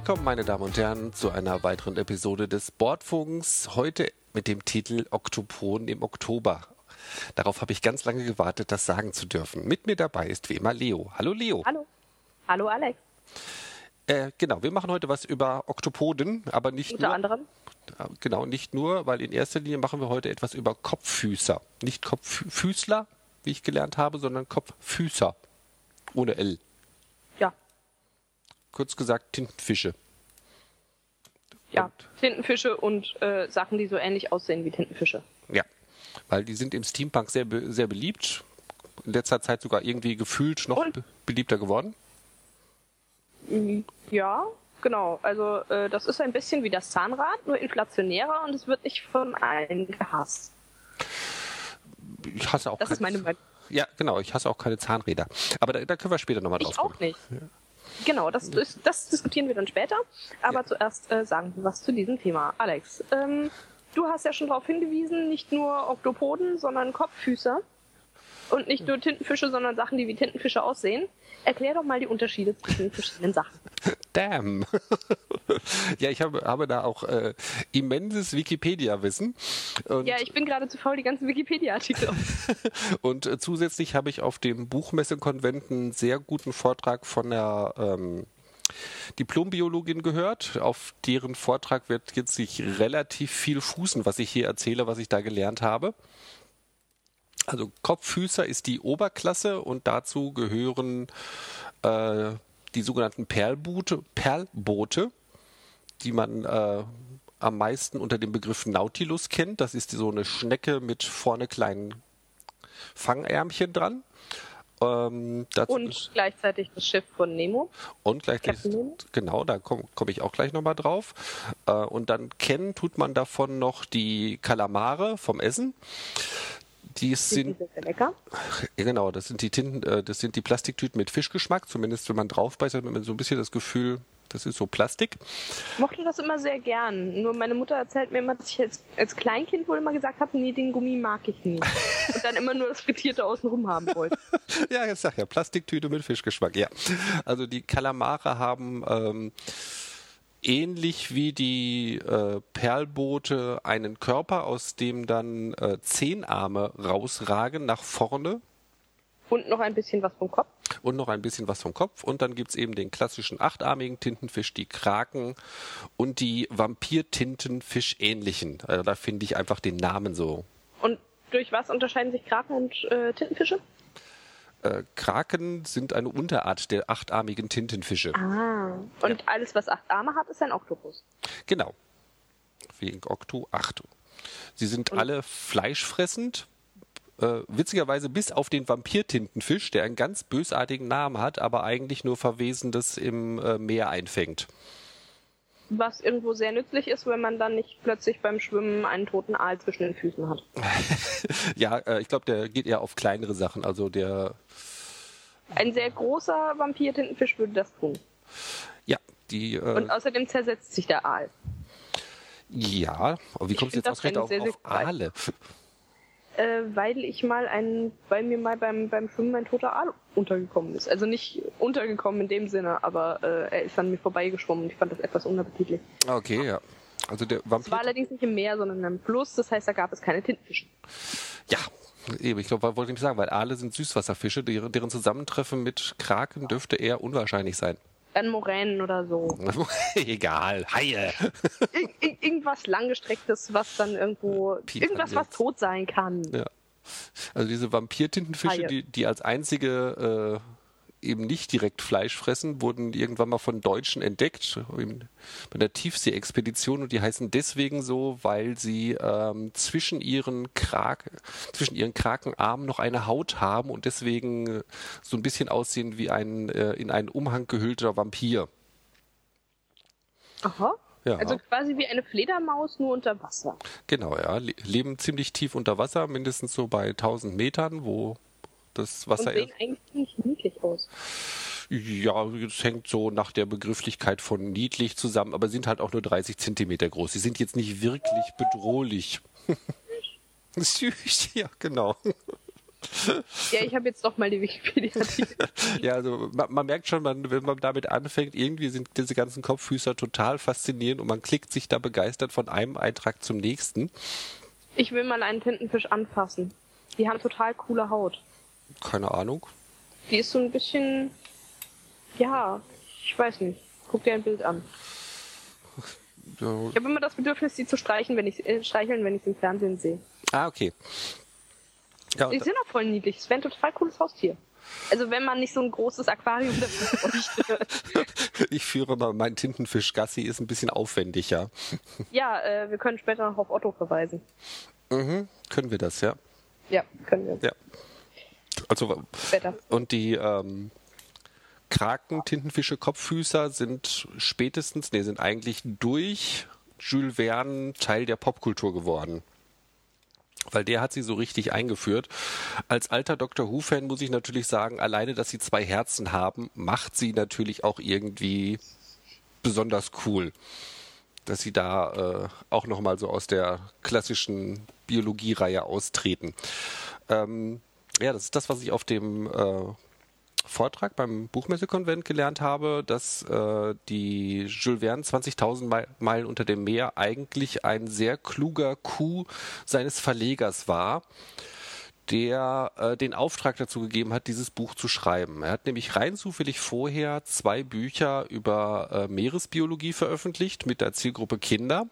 willkommen, meine Damen und Herren, zu einer weiteren Episode des Bordfunks. Heute mit dem Titel Oktopoden im Oktober. Darauf habe ich ganz lange gewartet, das sagen zu dürfen. Mit mir dabei ist wie immer Leo. Hallo Leo. Hallo. Hallo Alex. Genau, wir machen heute was über Oktopoden, aber nicht Unter nur. anderem? Genau, nicht nur, weil in erster Linie machen wir heute etwas über Kopffüßer. Nicht Kopffüßler, wie ich gelernt habe, sondern Kopffüßer. Ohne L. Ja. Kurz gesagt, Tintenfische. Ja, Tintenfische und Sachen, die so ähnlich aussehen wie Tintenfische. Ja, weil die sind im Steampunk sehr beliebt. In letzter Zeit sogar irgendwie gefühlt noch beliebter geworden. Ja, genau. Also das ist ein bisschen wie das Zahnrad, nur inflationärer und es wird nicht von allen gehasst. Ich hasse auch Das ist meine Meinung. Ja, genau. Ich hasse auch keine Zahnräder. Aber da können wir später nochmal drauf kommen. Ich auch nicht. Ja. Genau, das diskutieren wir dann später. Aber zuerst sagen wir was zu diesem Thema. Alex, du hast ja schon darauf hingewiesen, nicht nur Oktopoden, sondern Kopffüßer. Und nicht nur Tintenfische, sondern Sachen, die wie Tintenfische aussehen. Erklär doch mal die Unterschiede zwischen den verschiedenen Sachen. Damn. Ja, ich habe da auch immenses Wikipedia-Wissen. Ja, ich bin gerade zu faul, die ganzen Wikipedia-Artikel. Und zusätzlich habe ich auf dem Buchmessekonvent einen sehr guten Vortrag von der Diplombiologin gehört. Auf deren Vortrag wird jetzt sich relativ viel fußen, was ich hier erzähle, was ich da gelernt habe. Also Kopffüßer ist die Oberklasse und dazu gehören die sogenannten Perlboote, die man am meisten unter dem Begriff Nautilus kennt. Das ist so eine Schnecke mit vorne kleinen Fangärmchen dran. Und gleichzeitig das Schiff von Nemo. Und gleichzeitig, genau, da komm ich auch gleich nochmal drauf. Und dann kennen tut man davon noch die Kalamare vom Essen. Die sind sehr lecker. Genau, das sind die Plastiktüten mit Fischgeschmack. Zumindest wenn man drauf beißt, hat man so ein bisschen das Gefühl, das ist so Plastik. Ich mochte das immer sehr gern. Nur meine Mutter erzählt mir immer, dass ich als Kleinkind wohl immer gesagt habe, nee, den Gummi mag ich nicht. Und dann immer nur das Frittierte außenrum haben wollte. Ja, jetzt sag ja, Plastiktüte mit Fischgeschmack, ja. Also die Kalamare haben ähnlich wie die Perlboote einen Körper, aus dem dann 10 Arme rausragen nach vorne. Und noch ein bisschen was vom Kopf. Und dann gibt es eben den klassischen 8-armigen Tintenfisch, die Kraken und die Vampir-Tintenfisch-ähnlichen. Da finde ich einfach den Namen so. Und durch was unterscheiden sich Kraken und Tintenfische? Kraken sind eine Unterart der 8-armigen Tintenfische. Ah, und ja. Alles, was 8 Arme hat, ist ein Oktopus. Genau. Wegen Okto, 8. Sie sind alle fleischfressend. Witzigerweise bis auf den Vampir-Tintenfisch, der einen ganz bösartigen Namen hat, aber eigentlich nur Verwesendes im Meer einfängt. Was irgendwo sehr nützlich ist, wenn man dann nicht plötzlich beim Schwimmen einen toten Aal zwischen den Füßen hat. Ja, ich glaube, der geht eher auf kleinere Sachen. Also ein sehr großer Vampir-Tintenfisch würde das tun. Ja, und außerdem zersetzt sich der Aal. Ja, aber wie kommst du jetzt ausgerechnet auf Aale? Weil mir mal beim Schwimmen ein toter Aal untergekommen ist. Also nicht untergekommen in dem Sinne, aber er ist an mir vorbeigeschwommen und ich fand das etwas unappetitlich. Okay, ja. Also der Vampir. Es war allerdings nicht im Meer, sondern im Fluss, das heißt, da gab es keine Tintenfische. Ja, eben, ich glaube, wollte ich nicht sagen, weil Aale sind Süßwasserfische, deren Zusammentreffen mit Kraken dürfte eher unwahrscheinlich sein. Dann Moränen oder so. Egal, Haie. Irgendwas langgestrecktes, was dann irgendwo, was tot sein kann. Ja. Also diese Vampir-Tintenfische, die als einzige eben nicht direkt Fleisch fressen, wurden irgendwann mal von Deutschen entdeckt, bei der Tiefsee-Expedition, und die heißen deswegen so, weil sie zwischen ihren Krakenarmen noch eine Haut haben und deswegen so ein bisschen aussehen wie ein in einen Umhang gehüllter Vampir. Aha. Ja. Also quasi wie eine Fledermaus, nur unter Wasser. Genau, ja. Leben ziemlich tief unter Wasser, mindestens so bei 1000 Metern, wo das Wasser und sehen eigentlich ziemlich niedlich aus. Ja, das hängt so nach der Begrifflichkeit von niedlich zusammen, aber sind halt auch nur 30 Zentimeter groß. Sie sind jetzt nicht wirklich bedrohlich. Süß, ja, genau. Ja, ich habe jetzt doch mal die Wikipedia. Ja, also man merkt schon, wenn man damit anfängt, irgendwie sind diese ganzen Kopffüßer total faszinierend und man klickt sich da begeistert von einem Eintrag zum nächsten. Ich will mal einen Tintenfisch anfassen. Die haben total coole Haut. Keine Ahnung. Die ist so ein bisschen... Ja, ich weiß nicht. Guck dir ein Bild an. Ja. Ich habe immer das Bedürfnis, die zu streicheln, wenn ich es im Fernsehen sehe. Ah, okay. Ja, Die sind auch voll niedlich. Es wäre ein total cooles Haustier. Also wenn man nicht so ein großes Aquarium dafür bräuchte. Ich führe mal meinen Tintenfisch Gassi, ist ein bisschen aufwendig, ja. Ja, wir können später noch auf Otto verweisen. Mhm, können wir das, ja? Ja, können wir. Ja. Also, Später. und die Kraken, Tintenfische, Kopffüßer sind sind eigentlich durch Jules Verne Teil der Popkultur geworden. Weil der hat sie so richtig eingeführt. Als alter Doctor Who-Fan muss ich natürlich sagen, alleine, dass sie 2 Herzen haben, macht sie natürlich auch irgendwie besonders cool. Dass sie da auch nochmal so aus der klassischen Biologiereihe austreten. Ja, das ist das, was ich auf dem Vortrag beim Buchmessekonvent gelernt habe, dass die Jules Verne 20.000 Meilen unter dem Meer eigentlich ein sehr kluger Coup seines Verlegers war, der den Auftrag dazu gegeben hat, dieses Buch zu schreiben. Er hat nämlich rein zufällig vorher 2 Bücher über Meeresbiologie veröffentlicht mit der Zielgruppe Kinder.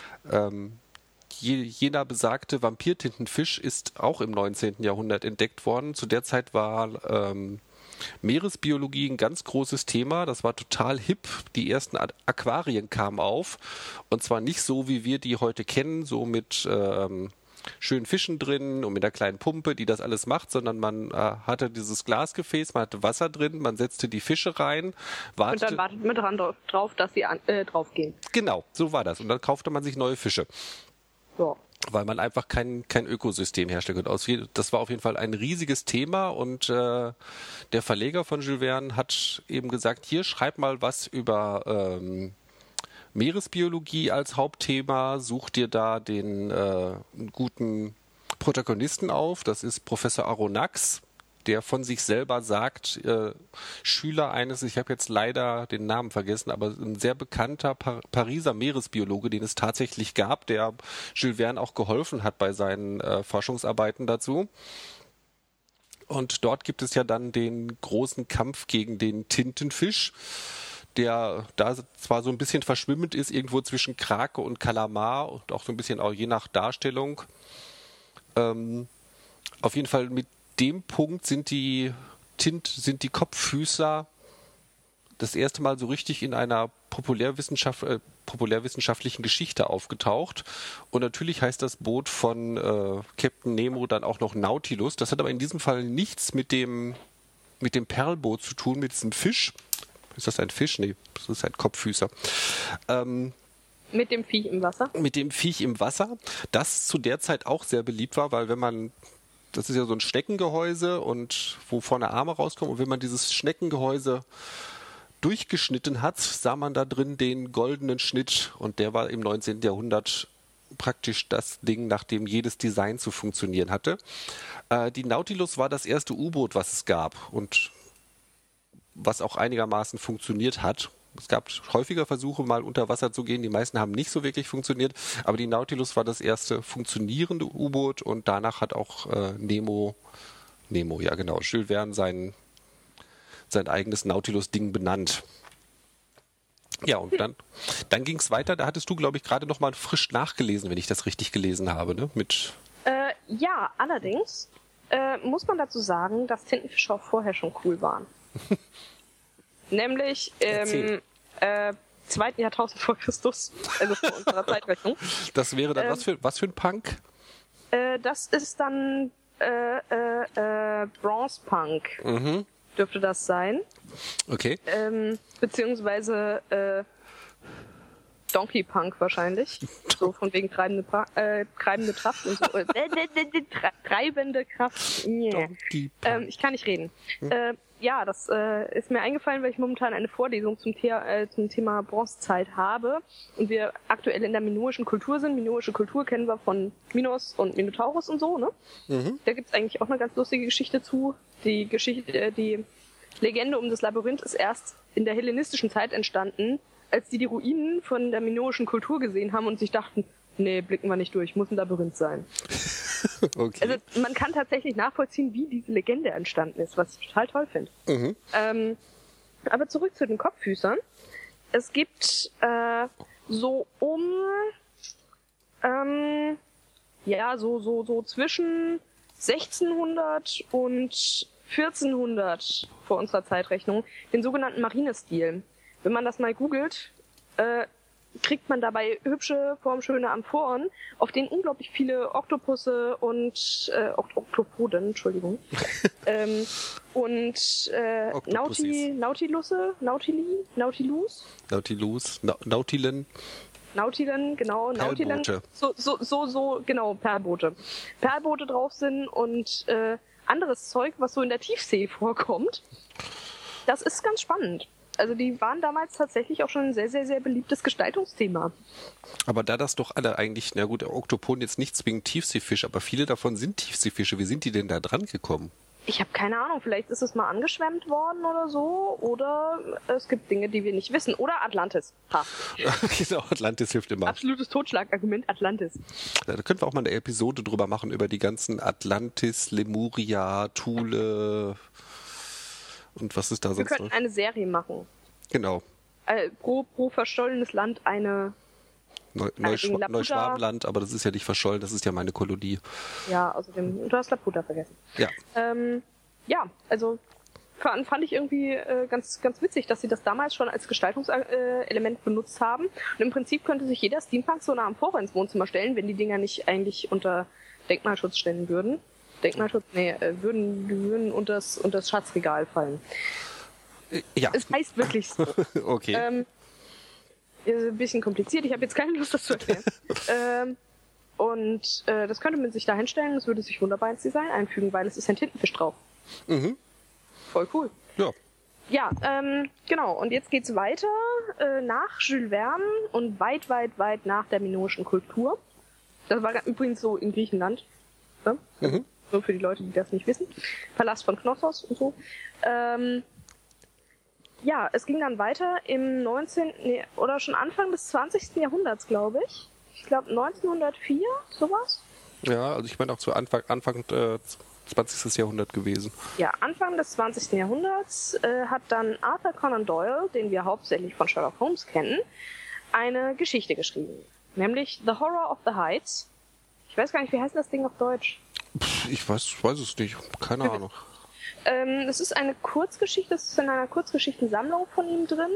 Jener besagte Vampirtintenfisch ist auch im 19. Jahrhundert entdeckt worden. Zu der Zeit war Meeresbiologie ein ganz großes Thema. Das war total hip. Die ersten Aquarien kamen auf. Und zwar nicht so, wie wir die heute kennen, so mit schönen Fischen drin und mit einer kleinen Pumpe, die das alles macht, sondern man hatte dieses Glasgefäß, man hatte Wasser drin, man setzte die Fische rein, und dann wartet man dran drauf, dass sie draufgehen. Genau, so war das. Und dann kaufte man sich neue Fische. Ja. Weil man einfach kein Ökosystem herstellen konnte. Das war auf jeden Fall ein riesiges Thema und der Verleger von Jules Verne hat eben gesagt, hier, schreib mal was über Meeresbiologie als Hauptthema, such dir da den guten Protagonisten auf, das ist Professor Aronnax, der von sich selber sagt, Schüler eines, ich habe jetzt leider den Namen vergessen, aber ein sehr bekannter Pariser Meeresbiologe, den es tatsächlich gab, der Jules Verne auch geholfen hat bei seinen Forschungsarbeiten dazu. Und dort gibt es ja dann den großen Kampf gegen den Tintenfisch, der da zwar so ein bisschen verschwimmend ist, irgendwo zwischen Krake und Kalamar und auch so ein bisschen auch je nach Darstellung. Auf jeden Fall mit dem Punkt sind die Kopffüßer das erste Mal so richtig in einer populärwissenschaftlichen Geschichte aufgetaucht. Und natürlich heißt das Boot von Captain Nemo dann auch noch Nautilus. Das hat aber in diesem Fall nichts mit dem Perlboot zu tun, mit diesem Fisch. Ist das ein Fisch? Nee, das ist ein Kopffüßer. Mit dem Viech im Wasser? Mit dem Viech im Wasser, das zu der Zeit auch sehr beliebt war, weil das ist ja so ein Schneckengehäuse und wo vorne Arme rauskommen. Und wenn man dieses Schneckengehäuse durchgeschnitten hat, sah man da drin den goldenen Schnitt. Und der war im 19. Jahrhundert praktisch das Ding, nach dem jedes Design zu funktionieren hatte. Die Nautilus war das erste U-Boot, was es gab und was auch einigermaßen funktioniert hat. Es gab häufiger Versuche, mal unter Wasser zu gehen. Die meisten haben nicht so wirklich funktioniert. Aber die Nautilus war das erste funktionierende U-Boot und danach hat auch Nemo, ja genau, Jules Verne sein eigenes Nautilus-Ding benannt. Ja, und dann ging es weiter. Da hattest du, glaube ich, gerade noch mal frisch nachgelesen, wenn ich das richtig gelesen habe, ne? Ja, allerdings muss man dazu sagen, dass Tintenfische auch vorher schon cool waren. Nämlich im 2. Jahrtausend vor Christus, also vor unserer Zeitrechnung. Das wäre dann was für ein Punk? Das ist dann Bronze Punk. Mhm. Dürfte das sein. Okay. Beziehungsweise Donkey Punk wahrscheinlich. So von wegen treibende Kraft und so. Treibende Kraft. Yeah. Ich kann nicht reden. Ja, das ist mir eingefallen, weil ich momentan eine Vorlesung zum Thema Bronzezeit habe und wir aktuell in der minoischen Kultur sind. Minoische Kultur kennen wir von Minos und Minotaurus und so, ne? Mhm. Da gibt's eigentlich auch eine ganz lustige Geschichte zu. Die Legende um das Labyrinth ist erst in der hellenistischen Zeit entstanden, als die Ruinen von der minoischen Kultur gesehen haben und sich dachten, nee, blicken wir nicht durch, muss ein Labyrinth sein. Okay. Also man kann tatsächlich nachvollziehen, wie diese Legende entstanden ist, was ich total toll finde. Mhm. Aber zurück zu den Kopffüßern. Es gibt so zwischen 1600 und 1400 vor unserer Zeitrechnung den sogenannten Marinestil. Wenn man das mal googelt, kriegt man dabei hübsche, formschöne Amphoren, auf denen unglaublich viele Oktopusse und Oktopoden, Entschuldigung, und Nautilen, genau, Nautilen, genau, Perlboote. Perlboote drauf sind und anderes Zeug, was so in der Tiefsee vorkommt. Das ist ganz spannend. Also die waren damals tatsächlich auch schon ein sehr, sehr, sehr beliebtes Gestaltungsthema. Aber da das doch alle eigentlich, na gut, der Oktopon jetzt nicht zwingend Tiefseefisch, aber viele davon sind Tiefseefische. Wie sind die denn da dran gekommen? Ich habe keine Ahnung, vielleicht ist es mal angeschwemmt worden oder so, oder es gibt Dinge, die wir nicht wissen. Oder Atlantis. Ha. Genau, Atlantis hilft immer. Absolutes Totschlagargument, Atlantis. Ja, da können wir auch mal eine Episode drüber machen, über die ganzen Atlantis, Lemuria, Thule und was ist da sonst noch? Wir könnten eine Serie machen. Genau. Pro verschollenes Land eine... Neuschwabenland, aber das ist ja nicht verschollen, das ist ja meine Kolonie. Ja, außerdem, du hast Laputa vergessen. Ja. Also fand ich irgendwie ganz, ganz witzig, dass sie das damals schon als Gestaltungselement benutzt haben. Und im Prinzip könnte sich jeder Steampunk so eine Amphore ins Wohnzimmer stellen, wenn die Dinger nicht eigentlich unter Denkmalschutz stellen würden. Würden unter das Schatzregal fallen. Ja. Es heißt wirklich so. Okay. Ist ein bisschen kompliziert, ich habe jetzt keine Lust, das zu erklären. Das könnte man sich da hinstellen, das würde sich wunderbar ins Design einfügen, weil es ist ein Tintenfisch drauf. Mhm. Voll cool. Ja. Ja, genau. Und jetzt geht's weiter nach Jules Verne und weit, weit, weit nach der minoischen Kultur. Das war übrigens so in Griechenland. Ne? Mhm. Nur für die Leute, die das nicht wissen. Palast von Knossos und so. Ja, es ging dann weiter im 19. Oder schon Anfang des 20. Jahrhunderts, glaube ich. Ich glaube 1904, sowas. Ja, also ich meine auch zu Anfang 20. Jahrhundert gewesen. Ja, Anfang des 20. Jahrhunderts hat dann Arthur Conan Doyle, den wir hauptsächlich von Sherlock Holmes kennen, eine Geschichte geschrieben. Nämlich The Horror of the Heights. Ich weiß gar nicht, wie heißt das Ding auf Deutsch? Ich weiß es nicht. Keine Ahnung. Es ist eine Kurzgeschichte, es ist in einer Kurzgeschichtensammlung von ihm drin.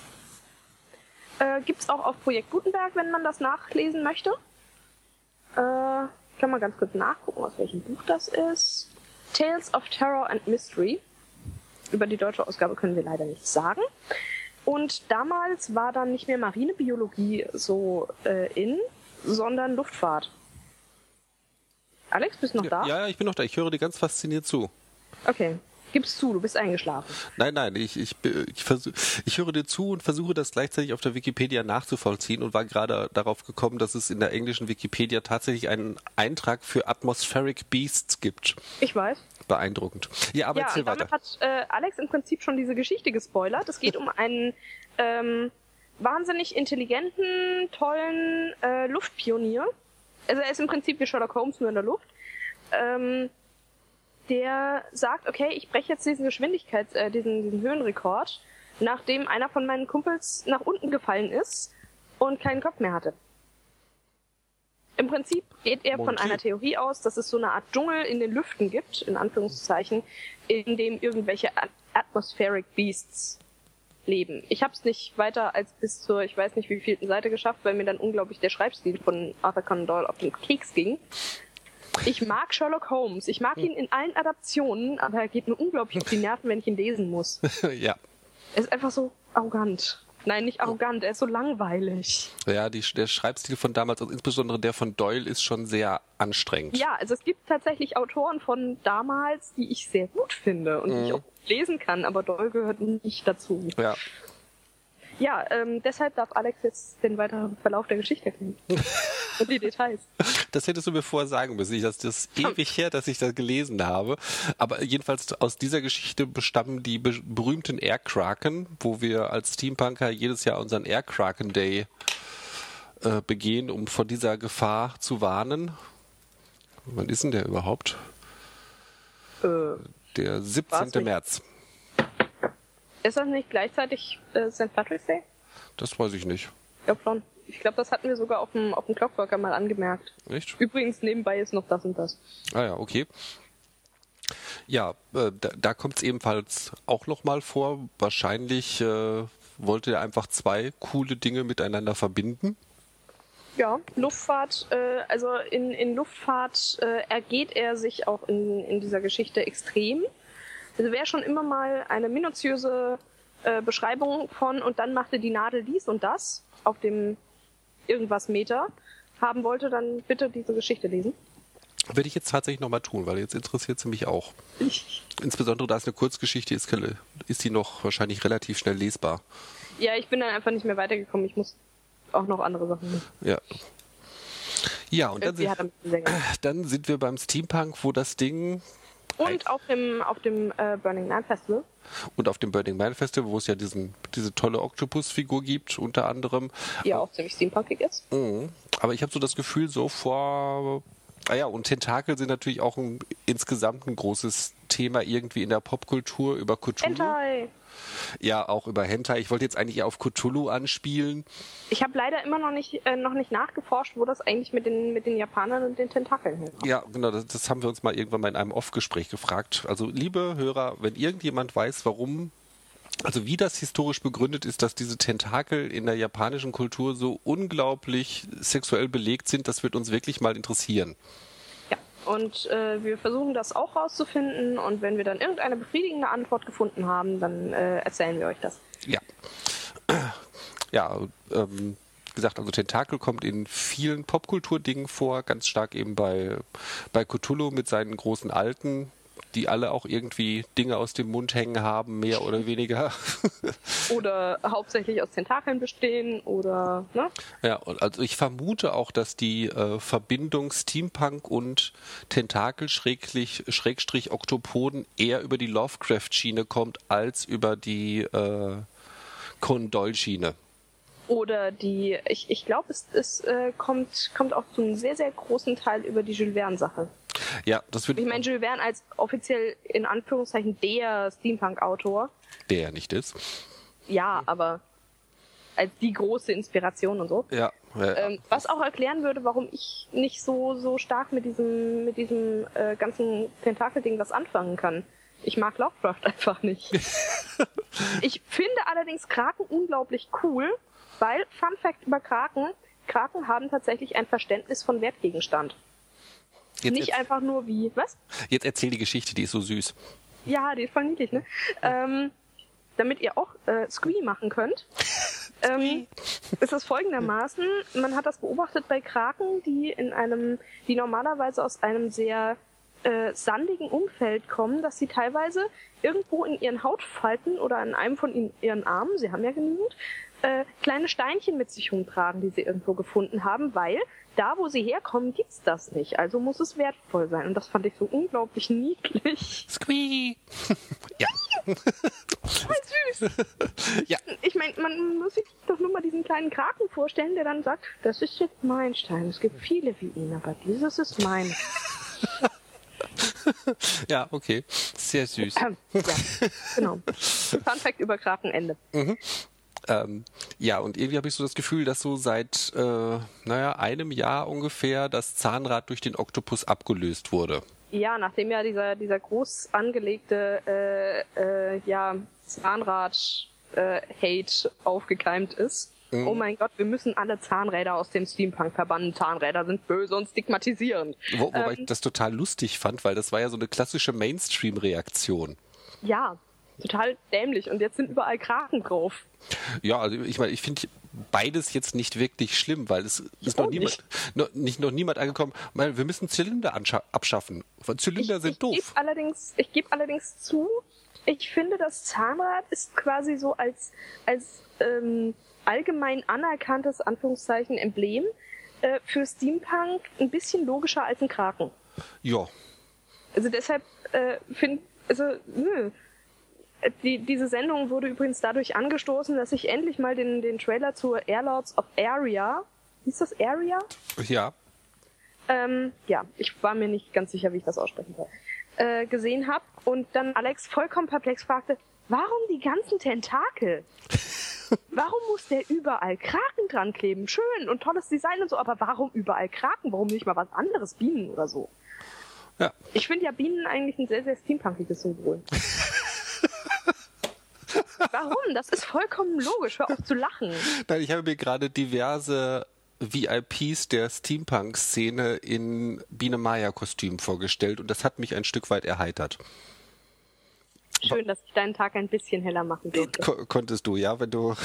Gibt's auch auf Projekt Gutenberg, wenn man das nachlesen möchte. Ich kann mal ganz kurz nachgucken, aus welchem Buch das ist. Tales of Terror and Mystery. Über die deutsche Ausgabe können wir leider nichts sagen. Und damals war dann nicht mehr Marinebiologie so sondern Luftfahrt. Alex, bist du noch da? Ja, ich bin noch da. Ich höre dir ganz fasziniert zu. Okay. Gib's zu, du bist eingeschlafen. Nein, ich höre dir zu und versuche das gleichzeitig auf der Wikipedia nachzuvollziehen und war gerade darauf gekommen, dass es in der englischen Wikipedia tatsächlich einen Eintrag für Atmospheric Beasts gibt. Ich weiß. Beeindruckend. Ja, aber erzähl weiter. Damit hat Alex im Prinzip schon diese Geschichte gespoilert. Es geht um einen wahnsinnig intelligenten, tollen Luftpionier. Also er ist im Prinzip wie Sherlock Holmes, nur in der Luft. Der sagt, okay, ich breche jetzt diesen diesen Höhenrekord, nachdem einer von meinen Kumpels nach unten gefallen ist und keinen Kopf mehr hatte. Im Prinzip geht er von einer Theorie aus, dass es so eine Art Dschungel in den Lüften gibt, in Anführungszeichen, in dem irgendwelche Atmospheric Beasts leben. Ich habe es nicht weiter als bis zur, ich weiß nicht wie vielten Seite geschafft, weil mir dann unglaublich der Schreibstil von Arthur Conan Doyle auf den Keks ging. Ich mag Sherlock Holmes. Ich mag ihn in allen Adaptionen, aber er geht mir unglaublich auf die Nerven, wenn ich ihn lesen muss. Ja. Er ist einfach so arrogant. Nein, nicht arrogant, er ist so langweilig. Ja, der Schreibstil von damals, also insbesondere der von Doyle, ist schon sehr anstrengend. Ja, also es gibt tatsächlich Autoren von damals, die ich sehr gut finde und die ich auch lesen kann, aber Doll gehört nicht dazu. Ja. Ja, deshalb darf Alex jetzt den weiteren Verlauf der Geschichte kennen. Und die Details. Das hättest du mir vorher sagen müssen. Das ist ewig her, dass ich das gelesen habe. Aber jedenfalls aus dieser Geschichte bestammen die berühmten Airkraken, wo wir als Steampunker jedes Jahr unseren Airkraken Day begehen, um vor dieser Gefahr zu warnen. Wann ist denn der überhaupt? Der 17. März. Ist das nicht gleichzeitig St. Patrick's Day? Das weiß ich nicht. Ich glaube schon. Ich glaube, das hatten wir sogar auf dem Clockworker mal angemerkt. Echt? Übrigens, nebenbei ist noch das und das. Ah ja, okay. Ja, da kommt es ebenfalls auch nochmal vor. Wahrscheinlich wollte er einfach zwei coole Dinge miteinander verbinden. Ja, Luftfahrt, also in Luftfahrt ergeht er sich auch in dieser Geschichte extrem. Also wer schon immer mal eine minutiöse Beschreibung von und dann machte die Nadel dies und das auf dem irgendwas Meter haben wollte, dann bitte diese Geschichte lesen. Werde ich jetzt tatsächlich nochmal tun, weil jetzt interessiert sie mich auch. Insbesondere da es eine Kurzgeschichte ist die noch wahrscheinlich relativ schnell lesbar. Ja, ich bin dann einfach nicht mehr weitergekommen. Ich muss auch noch andere Sachen machen. Ja. Ja, und dann sind wir beim Steampunk, wo das Ding... Und auf dem Burning Man Festival. Und auf dem Burning Man Festival, wo es ja diese tolle Octopus-Figur gibt, unter anderem. Die auch ziemlich steampunkig ist. Aber ich habe so das Gefühl, und Tentakel sind natürlich auch insgesamt ein großes Thema irgendwie in der Popkultur über Cthulhu. Hentai. Ja, auch über Hentai. Ich wollte jetzt eigentlich eher auf Cthulhu anspielen. Ich habe leider immer noch nicht nachgeforscht, wo das eigentlich mit den Japanern und den Tentakeln hinkommt. Ja, genau, das haben wir uns mal irgendwann mal in einem Off-Gespräch gefragt. Also, liebe Hörer, wenn irgendjemand weiß, wie das historisch begründet ist, dass diese Tentakel in der japanischen Kultur so unglaublich sexuell belegt sind, das wird uns wirklich mal interessieren. Ja, und wir versuchen das auch rauszufinden und wenn wir dann irgendeine befriedigende Antwort gefunden haben, dann erzählen wir euch das. Ja. Ja, wie gesagt, also Tentakel kommt in vielen Popkulturdingen vor, ganz stark eben bei Cthulhu mit seinen großen Alten, die alle auch irgendwie Dinge aus dem Mund hängen haben, mehr oder weniger. Oder hauptsächlich aus Tentakeln bestehen oder, ne? Ja, und also ich vermute auch, dass die Verbindung Steampunk und Tentakel Schrägstrich Oktopoden eher über die Lovecraft-Schiene kommt, als über die Conan Doyle-Schiene. Oder ich glaube, es kommt auch zu einem sehr, sehr großen Teil über die Jules Verne-Sache. Ja, das würde ich meine, Jules Verne als offiziell in Anführungszeichen der Steampunk-Autor. Der ja nicht ist. Ja, aber als die große Inspiration und so. Ja. Was auch erklären würde, warum ich nicht so stark mit diesem ganzen Tentakel-Ding was anfangen kann. Ich mag Lovecraft einfach nicht. Ich finde allerdings Kraken unglaublich cool, weil, Fun Fact über Kraken haben tatsächlich ein Verständnis von Wertgegenstand. Nicht einfach nur wie, was? Jetzt erzähl die Geschichte, die ist so süß. Ja, die ist voll niedlich, ne? Damit ihr auch Squee machen könnt, ist es folgendermaßen, man hat das beobachtet bei Kraken, die normalerweise aus einem sehr sandigen Umfeld kommen, dass sie teilweise irgendwo in ihren Hautfalten oder an einem von ihren Armen, sie haben ja genügend, kleine Steinchen mit sich rumtragen, die sie irgendwo gefunden haben, weil da, wo sie herkommen, gibt's das nicht. Also muss es wertvoll sein. Und das fand ich so unglaublich niedlich. Squee! Ja. Voll süß. Ja. Ich meine, man muss sich doch nur mal diesen kleinen Kraken vorstellen, der dann sagt, das ist jetzt mein Stein. Es gibt viele wie ihn, aber dieses ist mein. Ja, okay. Sehr süß. Ja, genau. Fun Fact über Kraken, Ende. Mhm. Ja, und irgendwie habe ich so das Gefühl, dass so seit einem Jahr ungefähr das Zahnrad durch den Oktopus abgelöst wurde. Ja, nachdem ja dieser groß angelegte Zahnrad-Hate aufgekeimt ist. Mhm. Oh mein Gott, wir müssen alle Zahnräder aus dem Steampunk verbannen. Zahnräder sind böse und stigmatisierend. Wobei ich das total lustig fand, weil das war ja so eine klassische Mainstream-Reaktion. Ja, total dämlich. Und jetzt sind überall Kraken drauf. Ja, also ich meine, ich finde beides jetzt nicht wirklich schlimm, weil es ist noch niemand angekommen, weil wir müssen Zylinder abschaffen. Zylinder sind doof. Ich gebe allerdings zu, Ich finde, das Zahnrad ist quasi so als allgemein anerkanntes Anführungszeichen Emblem für Steampunk ein bisschen logischer als ein Kraken. Ja. Also deshalb diese Sendung wurde übrigens dadurch angestoßen, dass ich endlich mal den Trailer zur Airlords of Aria, hieß das Aria? Ja. Ja, ich war mir nicht ganz sicher, wie ich das aussprechen soll, gesehen habe und dann Alex vollkommen perplex fragte, warum die ganzen Tentakel? Warum muss der überall Kraken dran kleben? Schön und tolles Design und so, aber warum überall Kraken? Warum nicht mal was anderes, Bienen oder so? Ja. Ich finde ja Bienen eigentlich ein sehr, sehr steampunkiges Symbol. Warum? Das ist vollkommen logisch. Hör auf zu lachen. Nein, ich habe mir gerade diverse VIPs der Steampunk-Szene in Biene Maya-Kostümen vorgestellt und das hat mich ein Stück weit erheitert. Schön, dass ich deinen Tag ein bisschen heller machen durfte. Konntest du, ja, wenn du...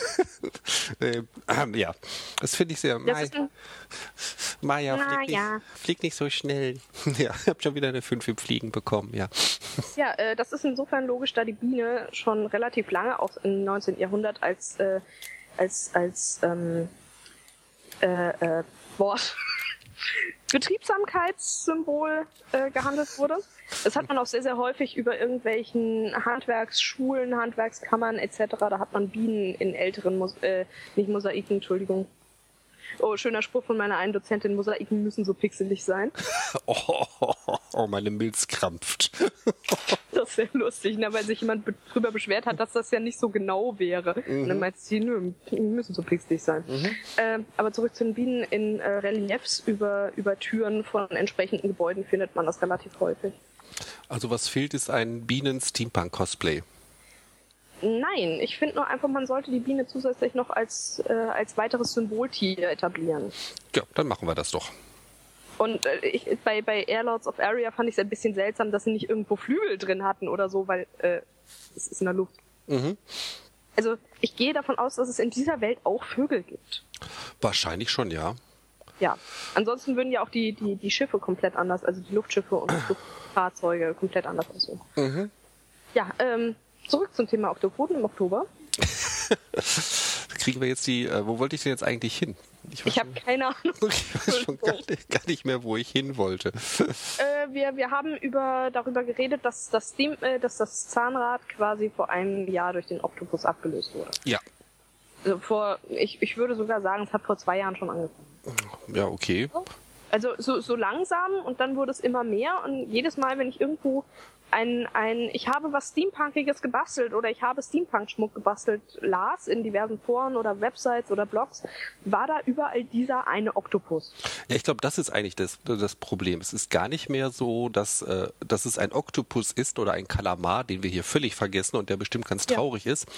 ja, das finde ich sehr... Maya, flieg nicht so schnell. Ja, ich habe schon wieder eine 5 im Fliegen bekommen, ja. Ja, das ist insofern logisch, da die Biene schon relativ lange, auch im 19. Jahrhundert, als Betriebsamkeitssymbol gehandelt wurde. Das hat man auch sehr, sehr häufig über irgendwelchen Handwerksschulen, Handwerkskammern etc. Da hat man Bienen in älteren, nicht Mosaiken, Entschuldigung. Oh, schöner Spruch von meiner einen Dozentin, Mosaiken müssen so pixelig sein. Oh, meine Milz krampft. Das ist sehr lustig, ne? Weil sich jemand drüber beschwert hat, dass das ja nicht so genau wäre. Mhm. Und dann meint sie, nö, die müssen so pixelig sein. Mhm. Aber zurück zu den Bienen, in Reliefs über Türen von entsprechenden Gebäuden findet man das relativ häufig. Also was fehlt, ist ein Bienen-Steampunk-Cosplay. Nein, ich finde nur einfach, man sollte die Biene zusätzlich noch als weiteres Symboltier etablieren. Ja, dann machen wir das doch. Und bei Airlords of Aria fand ich es ein bisschen seltsam, dass sie nicht irgendwo Flügel drin hatten oder so, weil es ist in der Luft. Mhm. Also ich gehe davon aus, dass es in dieser Welt auch Vögel gibt. Wahrscheinlich schon, ja. Ja, ansonsten würden ja auch die Schiffe komplett anders, also die Luftschiffe und Luftfahrzeuge komplett anders aussehen. Mhm. Ja, zurück zum Thema Oktopoden im Oktober. Kriegen wir jetzt wo wollte ich denn jetzt eigentlich hin? Ich habe keine Ahnung. Ich weiß schon gar nicht mehr, wo ich hin wollte. Wir haben darüber geredet, dass das Zahnrad quasi vor einem Jahr durch den Oktopus abgelöst wurde. Ja. Also ich würde sogar sagen, es hat vor 2 Jahren schon angefangen. Ja, okay. Also so langsam und dann wurde es immer mehr und jedes Mal, wenn ich irgendwo ich habe was Steampunkiges gebastelt oder ich habe Steampunk-Schmuck gebastelt, las in diversen Foren oder Websites oder Blogs, war da überall dieser eine Oktopus. Ja, ich glaube, das ist eigentlich das Problem. Es ist gar nicht mehr so, dass es ein Oktopus ist oder ein Kalamar, den wir hier völlig vergessen und der bestimmt ganz traurig ist,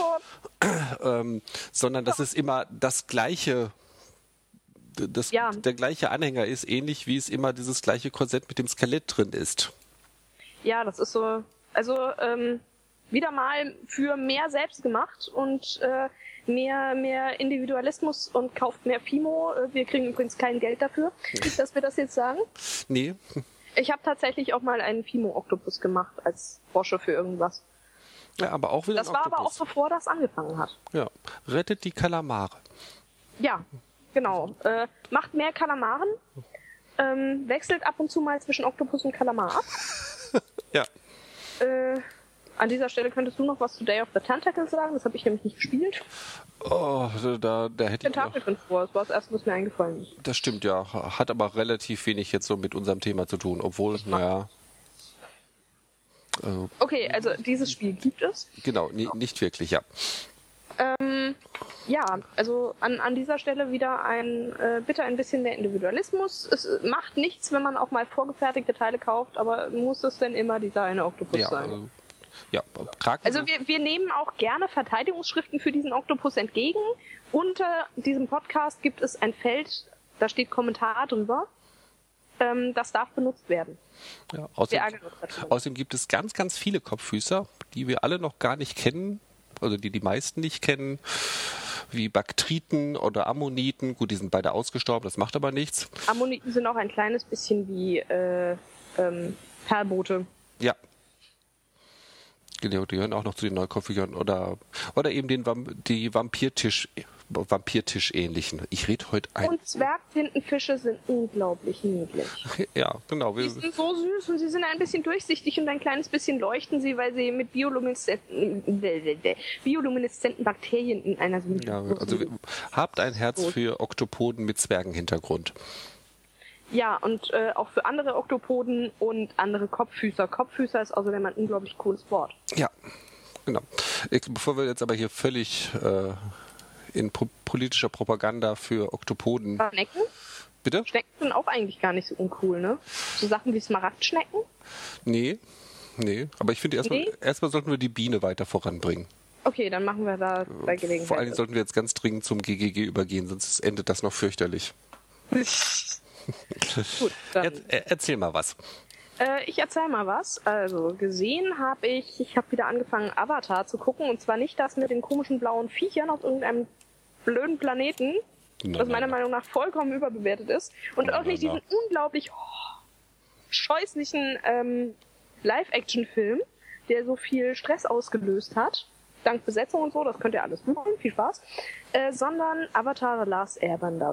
sondern dass es immer das gleiche der gleiche Anhänger ist, ähnlich wie es immer dieses gleiche Korsett mit dem Skelett drin ist. Ja, das ist so, also wieder mal für mehr selbst gemacht und mehr Individualismus und kauft mehr Fimo. Wir kriegen übrigens kein Geld dafür, dass wir das jetzt sagen. Nee. Ich habe tatsächlich auch mal einen Fimo-Oktopus gemacht als Brosche für irgendwas. Ja, aber auch wieder das war aber auch bevor das angefangen hat. Ja, rettet die Kalamare. Ja, genau. Macht mehr Kalamaren, wechselt ab und zu mal zwischen Oktopus und Kalamar ab. Ja. An dieser Stelle könntest du noch was zu Day of the Tentacle sagen? Das habe ich nämlich nicht gespielt. Oh, da hätte ich Tentakel drin vor. Das war das erste, was mir eingefallen ist. Das stimmt, ja. Hat aber relativ wenig jetzt so mit unserem Thema zu tun. Obwohl, naja... Okay, also dieses Spiel gibt es. Genau, nicht wirklich, ja. Ja, also an dieser Stelle wieder bitte ein bisschen mehr Individualismus. Es macht nichts, wenn man auch mal vorgefertigte Teile kauft, aber muss es denn immer dieser eine Oktopus sein? Ja, Kraken. Also wir nehmen auch gerne Verteidigungsschriften für diesen Oktopus entgegen. Unter diesem Podcast gibt es ein Feld, da steht Kommentar drüber. Das darf benutzt werden. Ja, außerdem gibt es ganz, ganz viele Kopffüßer, die wir alle noch gar nicht kennen, also die meisten nicht kennen, wie Baktriten oder Ammoniten. Gut, die sind beide ausgestorben, das macht aber nichts. Ammoniten sind auch ein kleines bisschen wie Perlboote. Ja. Genau, die gehören auch noch zu den Neukonfiguren oder eben die Vampirtisch-ähnlichen. Ich rede heute Und Zwergtintenfische sind unglaublich niedlich. Ja, genau. Die sind so süß und sie sind ein bisschen durchsichtig und ein kleines bisschen leuchten sie, weil sie mit biolumineszenten Bakterien in einer sind. Ja, also habt ein Herz für Oktopoden mit Zwergenhintergrund. Ja, und auch für andere Oktopoden und andere Kopffüßer. Kopffüßer ist außerdem ein unglaublich cooles Wort. Ja, genau. Bevor wir jetzt aber hier völlig in politischer Propaganda für Oktopoden... Schnecken? Bitte? Schnecken sind auch eigentlich gar nicht so uncool, ne? So Sachen wie Smaragdschnecken? Nee. Aber ich finde erstmal sollten wir die Biene weiter voranbringen. Okay, dann machen wir da bei Gelegenheit. Vor allem sollten wir jetzt ganz dringend zum GGG übergehen, sonst endet das noch fürchterlich. Gut, dann. Erzähl mal was. Ich erzähl mal was. Also, gesehen habe ich habe wieder angefangen, Avatar zu gucken. Und zwar nicht das mit den komischen blauen Viechern auf irgendeinem blöden Planeten, was meiner Meinung nach vollkommen überbewertet ist. Und auch nicht diesen unglaublich scheußlichen Live-Action-Film, der so viel Stress ausgelöst hat. Dank Besetzung und so, das könnt ihr alles machen. Viel Spaß. Sondern Avatar The Last Airbender.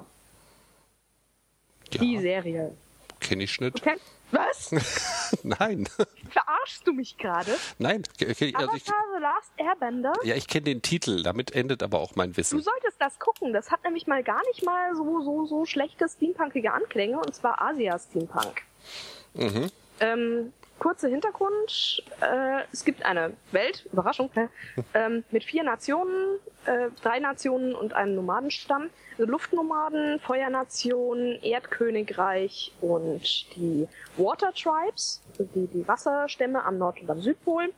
Ja. Die Serie. Kenn ich nicht. Okay. Was? Nein. Verarschst du mich gerade? Nein. Avatar The Last Airbender? Ja, ich kenne den Titel. Damit endet aber auch mein Wissen. Du solltest das gucken. Das hat nämlich mal gar nicht mal so schlechte steampunkige Anklänge. Und zwar Asia-Steampunk. Mhm. Kurzer Hintergrund. Es gibt eine Welt, Überraschung, mit 4 Nationen, 3 Nationen und einem Nomadenstamm. Also Luftnomaden, Feuernation, Erdkönigreich und die Water Tribes, also die Wasserstämme am Nord- und am Südpol.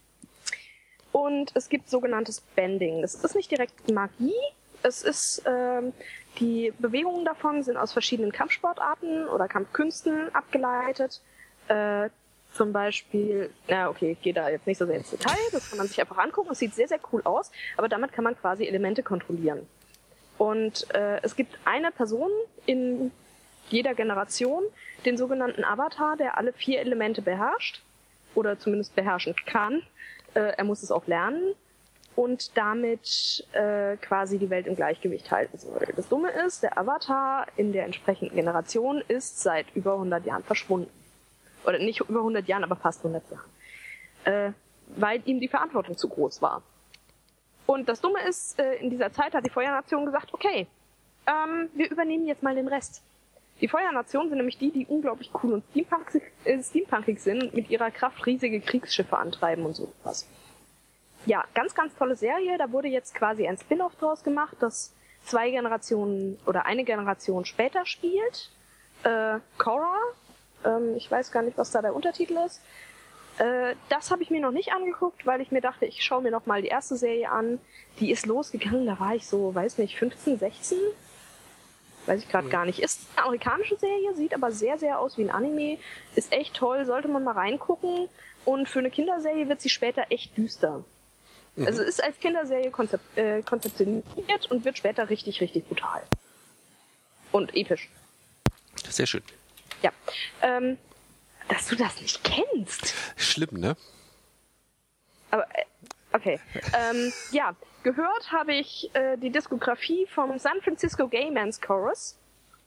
Und es gibt sogenanntes Bending. Das ist nicht direkt Magie. Es ist, die Bewegungen davon sind aus verschiedenen Kampfsportarten oder Kampfkünsten abgeleitet. Zum Beispiel, ich gehe da jetzt nicht so sehr ins Detail, das kann man sich einfach angucken, es sieht sehr, sehr cool aus, aber damit kann man quasi Elemente kontrollieren. Und es gibt eine Person in jeder Generation, den sogenannten Avatar, der alle 4 Elemente beherrscht, oder zumindest beherrschen kann. Er muss es auch lernen und damit quasi die Welt im Gleichgewicht halten soll. Das Dumme ist, der Avatar in der entsprechenden Generation ist seit über 100 Jahren verschwunden. Oder nicht über 100 Jahren, aber fast 100 Jahren. Weil ihm die Verantwortung zu groß war. Und das Dumme ist, in dieser Zeit hat die Feuernation gesagt, okay, wir übernehmen jetzt mal den Rest. Die Feuernation sind nämlich die unglaublich cool und steampunkig sind und mit ihrer Kraft riesige Kriegsschiffe antreiben und so was. Ja, ganz, ganz tolle Serie. Da wurde jetzt quasi ein Spin-off draus gemacht, das 2 Generationen oder eine Generation später spielt. Korra. Ich weiß gar nicht, was da der Untertitel ist. Das habe ich mir noch nicht angeguckt, weil ich mir dachte, ich schaue mir noch mal die erste Serie an. Die ist losgegangen, da war ich so, 15, 16? Weiß ich gerade gar nicht. Ist eine amerikanische Serie, sieht aber sehr, sehr aus wie ein Anime. Ist echt toll, sollte man mal reingucken. Und für eine Kinderserie wird sie später echt düster. Also ist als Kinderserie konzeptioniert und wird später richtig, richtig brutal. Und episch. Sehr schön. Ja, dass du das nicht kennst. Schlimm, ne? Aber, okay. Ja, gehört habe ich die Diskografie vom San Francisco Gay Men's Chorus.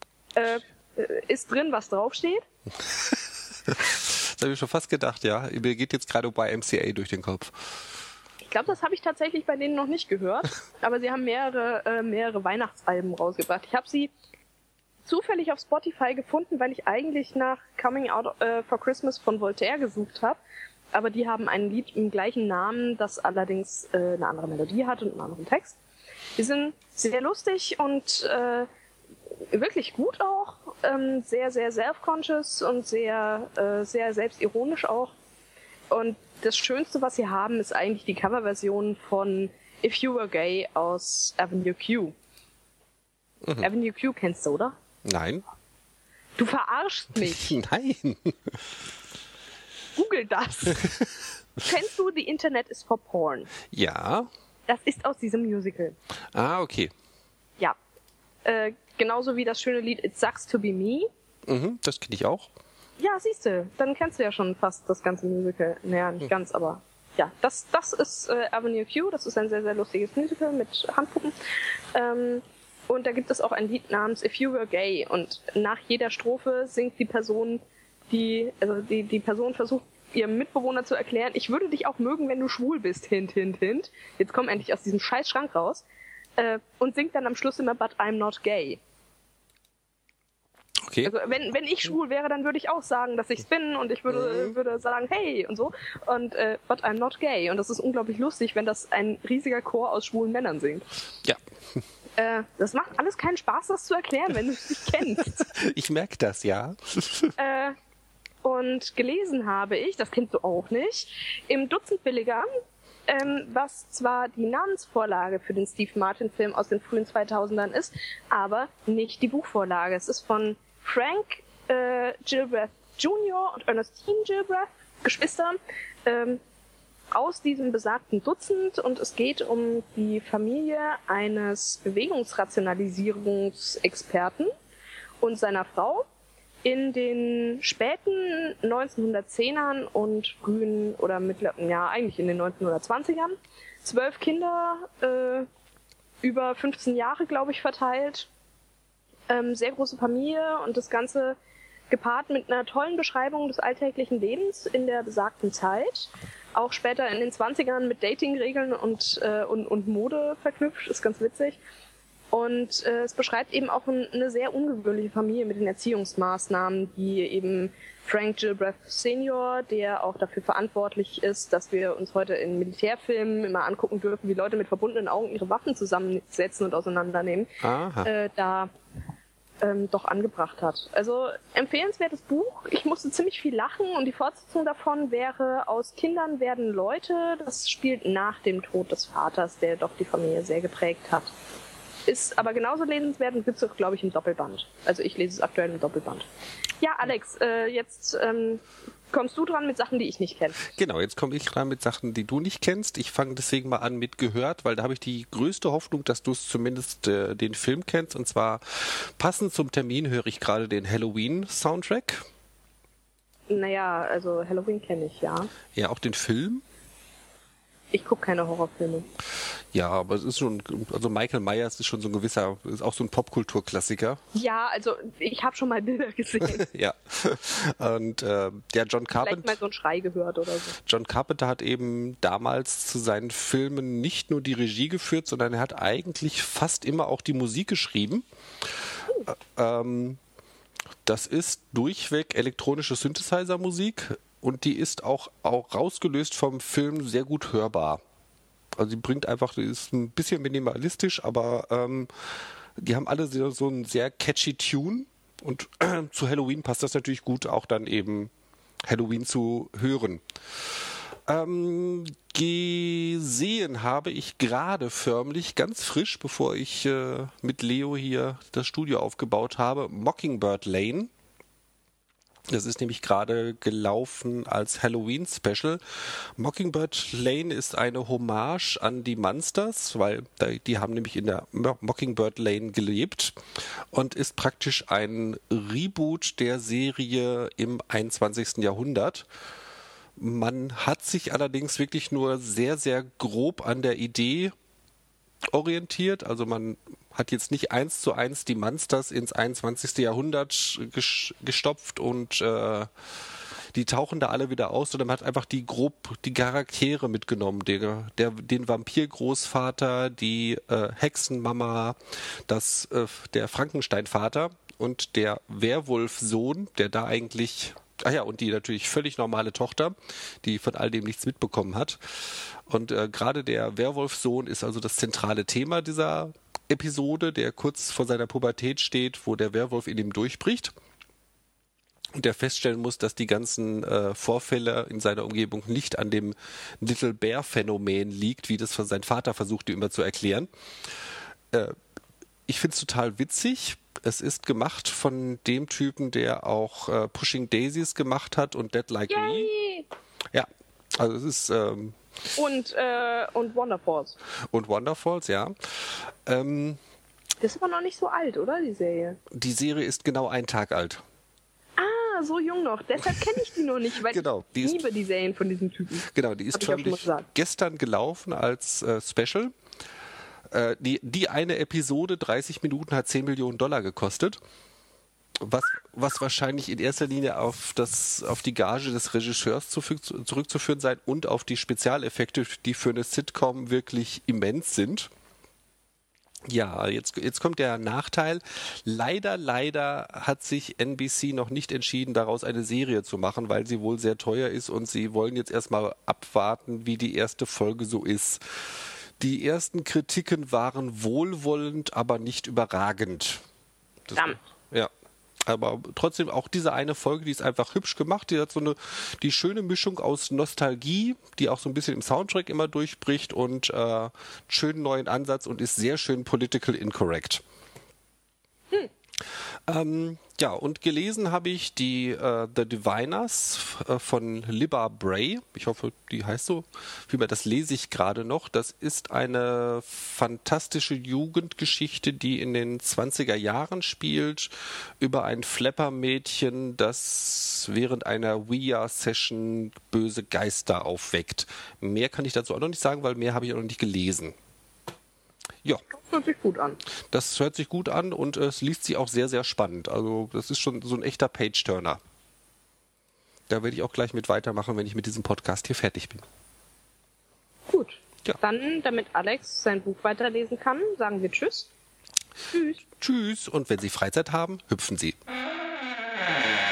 Ist drin, was draufsteht? Das habe ich schon fast gedacht, ja. Mir geht jetzt gerade bei MCA durch den Kopf. Ich glaube, das habe ich tatsächlich bei denen noch nicht gehört. Aber sie haben mehrere Weihnachtsalben rausgebracht. Ich habe sie zufällig auf Spotify gefunden, weil ich eigentlich nach Coming Out for Christmas von Voltaire gesucht habe. Aber die haben ein Lied im gleichen Namen, das allerdings eine andere Melodie hat und einen anderen Text. Die sind sehr lustig und wirklich gut auch. Sehr, sehr self-conscious und sehr, sehr selbstironisch auch. Und das Schönste, was sie haben, ist eigentlich die Coverversion von If You Were Gay aus Avenue Q. Avenue Q kennst du, oder? Nein. Du verarschst mich. Nein. Google das. Kennst du The Internet is for Porn? Ja. Das ist aus diesem Musical. Ah, okay. Ja. Genauso wie das schöne Lied It Sucks to Be Me. Das kenne ich auch. Ja, siehst du. Dann kennst du ja schon fast das ganze Musical. Naja, nicht ganz, aber ja, das ist Avenue Q, das ist ein sehr, sehr lustiges Musical mit Handpuppen. Und da gibt es auch ein Lied namens If You Were Gay. Und nach jeder Strophe singt die Person, die Person versucht, ihrem Mitbewohner zu erklären, ich würde dich auch mögen, wenn du schwul bist, hint, hint, hint. Jetzt komm endlich aus diesem scheiß Schrank raus. Und singt dann am Schluss immer, but I'm not gay. Okay. Also wenn ich schwul wäre, dann würde ich auch sagen, dass ich's bin und ich würde sagen, hey und so. Und but I'm not gay. Und das ist unglaublich lustig, wenn das ein riesiger Chor aus schwulen Männern singt. Ja. Das macht alles keinen Spaß, das zu erklären, wenn du es nicht kennst. Ich merke das, ja. Und gelesen habe ich, das kennst du auch nicht, im Dutzend Billiger, was zwar die Namensvorlage für den Steve Martin-Film aus den frühen 2000ern ist, aber nicht die Buchvorlage. Es ist von Frank Gilbreth Jr. und Ernestine Gilbreth, Geschwister, aus diesem besagten Dutzend, und es geht um die Familie eines Bewegungsrationalisierungsexperten und seiner Frau in den späten 1910ern und frühen oder eigentlich in den 1920ern. 12 Kinder, über 15 Jahre, glaube ich, verteilt. Sehr große Familie und das Ganze gepaart mit einer tollen Beschreibung des alltäglichen Lebens in der besagten Zeit. Auch später in den 20ern mit Datingregeln und Mode verknüpft, ist ganz witzig. Und es beschreibt eben auch eine sehr ungewöhnliche Familie mit den Erziehungsmaßnahmen, die eben Frank Gilbreth Senior, der auch dafür verantwortlich ist, dass wir uns heute in Militärfilmen immer angucken dürfen, wie Leute mit verbundenen Augen ihre Waffen zusammensetzen und auseinandernehmen, doch angebracht hat. Also empfehlenswertes Buch. Ich musste ziemlich viel lachen und die Fortsetzung davon wäre Aus Kindern werden Leute. Das spielt nach dem Tod des Vaters, der doch die Familie sehr geprägt hat. Ist aber genauso lesenswert und gibt es, glaube ich, im Doppelband. Also ich lese es aktuell im Doppelband. Ja, Alex, jetzt kommst du dran mit Sachen, die ich nicht kenne. Genau, jetzt komme ich dran mit Sachen, die du nicht kennst. Ich fange deswegen mal an mit Gehört, weil da habe ich die größte Hoffnung, dass du es zumindest den Film kennst. Und zwar passend zum Termin höre ich gerade den Halloween-Soundtrack. Naja, also Halloween kenne ich, ja. Ja, auch den Film. Ich gucke keine Horrorfilme. Ja, aber es ist schon, also Michael Myers ist schon so ein gewisser, ist auch so ein Popkulturklassiker. Ja, also ich habe schon mal Bilder gesehen. Ja. Und der John Carpenter. Vielleicht mal so einen Schrei gehört oder so. John Carpenter hat eben damals zu seinen Filmen nicht nur die Regie geführt, sondern er hat eigentlich fast immer auch die Musik geschrieben. Das ist durchweg elektronische Synthesizer-Musik. Und die ist auch rausgelöst vom Film sehr gut hörbar. Also die bringt einfach, die ist ein bisschen minimalistisch, aber die haben alle so einen sehr catchy Tune. Und zu Halloween passt das natürlich gut, auch dann eben Halloween zu hören. Gesehen habe ich gerade förmlich, ganz frisch, bevor ich mit Leo hier das Studio aufgebaut habe, Mockingbird Lane. Das ist nämlich gerade gelaufen als Halloween-Special. Mockingbird Lane ist eine Hommage an die Munsters, weil die haben nämlich in der Mockingbird Lane gelebt und ist praktisch ein Reboot der Serie im 21. Jahrhundert. Man hat sich allerdings wirklich nur sehr, sehr grob an der Idee orientiert. Also man hat jetzt nicht 1:1 die Monsters ins 21. Jahrhundert gestopft und die tauchen da alle wieder aus, sondern man hat einfach die Charaktere mitgenommen. Den Vampirgroßvater, die Hexenmama, der Frankensteinvater und der Werwolfsohn, der da eigentlich... und die natürlich völlig normale Tochter, die von all dem nichts mitbekommen hat. Und gerade der Werwolfsohn ist also das zentrale Thema dieser Episode, der kurz vor seiner Pubertät steht, wo der Werwolf in ihm durchbricht und der feststellen muss, dass die ganzen Vorfälle in seiner Umgebung nicht an dem Little Bear Phänomen liegt, wie das von seinem Vater versuchte immer zu erklären. Ich finde es total witzig. Es ist gemacht von dem Typen, der auch Pushing Daisies gemacht hat und Dead Like Me. Ja, also es ist... Und Wonderfalls. Und Wonderfalls, ja. Das ist aber noch nicht so alt, oder, die Serie? Die Serie ist genau einen Tag alt. Ah, ja so jung noch. Deshalb kenne ich die noch nicht, weil ich liebe die Serien von diesem Typen. Genau, die ist gestern gelaufen als Special. Die eine Episode, 30 Minuten, hat $10 Millionen gekostet. Was wahrscheinlich in erster Linie auf die Gage des Regisseurs zurückzuführen sein und auf die Spezialeffekte, die für eine Sitcom wirklich immens sind. Ja, jetzt kommt der Nachteil. Leider hat sich NBC noch nicht entschieden, daraus eine Serie zu machen, weil sie wohl sehr teuer ist und sie wollen jetzt erstmal abwarten, wie die erste Folge so ist. Die ersten Kritiken waren wohlwollend, aber nicht überragend. Ja. Aber trotzdem auch diese eine Folge, die ist einfach hübsch gemacht. Die hat die schöne Mischung aus Nostalgie, die auch so ein bisschen im Soundtrack immer durchbricht und einen schönen neuen Ansatz und ist sehr schön political incorrect. Ja, und gelesen habe ich die The Diviners von Libba Bray. Ich hoffe, die heißt so. Vielmehr, das lese ich gerade noch. Das ist eine fantastische Jugendgeschichte, die in den 20er Jahren spielt, über ein Flapper-Mädchen, das während einer Ouija-Session böse Geister aufweckt. Mehr kann ich dazu auch noch nicht sagen, weil mehr habe ich auch noch nicht gelesen. Ja. Das hört sich gut an. Das hört sich gut an und es liest sich auch sehr, sehr spannend. Also das ist schon so ein echter Page-Turner. Da werde ich auch gleich mit weitermachen, wenn ich mit diesem Podcast hier fertig bin. Gut. Ja. Dann, damit Alex sein Buch weiterlesen kann, sagen wir Tschüss. Tschüss. Tschüss. Und wenn Sie Freizeit haben, hüpfen Sie.